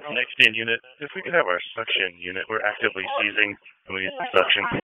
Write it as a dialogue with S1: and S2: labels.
S1: Next in unit, if we could have our suction unit, we're actively seizing and we need the suction.